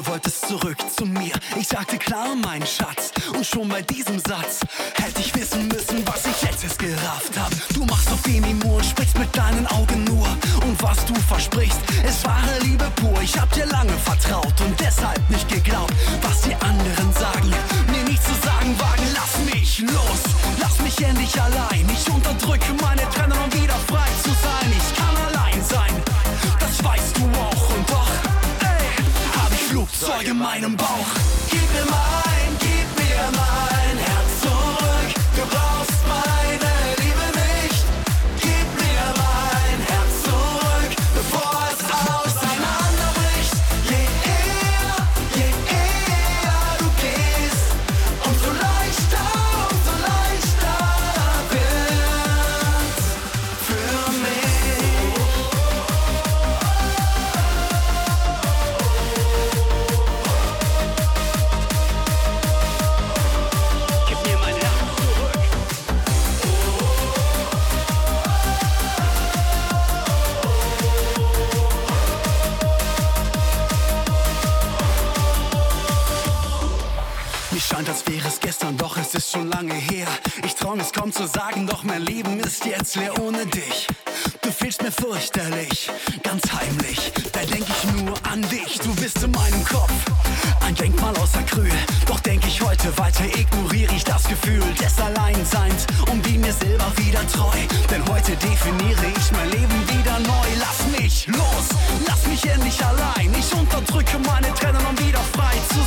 Du wolltest zurück zu mir, ich sagte klar, mein Schatz. Und schon bei diesem Satz hätte ich wissen müssen, was ich jetzt erst gerafft hab. Du machst auf Demi Moore, sprichst mit deinen Augen nur. Und was du versprichst, ist wahre Liebe pur. Ich hab dir lange vertraut und deshalb nicht geglaubt, was die anderen sagen. Mir nichts zu sagen wagen, lass mich los. Lass mich endlich allein. Ich unterdrücke meine Tränen, um wieder frei zu sein. Ich kann allein sein, das weißt du auch. Und doch, ey, hab ich Flugzeuge in meinem Bauch. Gib mir mein Herz zurück. Du brauchst meine Liebe nicht. Gib mir mein Herz zurück, bevor es auseinanderbricht. Je eher du gehst, umso leichter wird's für mich. Gib mir mein Herz zurück. Mir scheint, als wäre es gestern, doch es ist schon lange her. Ich trau es kaum zu sagen, doch mein Leben ist jetzt leer ohne dich. Du fehlst mir fürchterlich, ganz heimlich. Da denk ich nur an dich, du bist in meinem Kopf. Ein Denkmal aus Acryl, doch denk ich heute weiter, ignoriere ich das Gefühl des Alleinseins und bin mir selber wieder treu. Denn heute definiere ich mein Leben wieder neu. Lass mich los, lass mich endlich allein. Ich unterdrücke meine Tränen, um wieder frei zu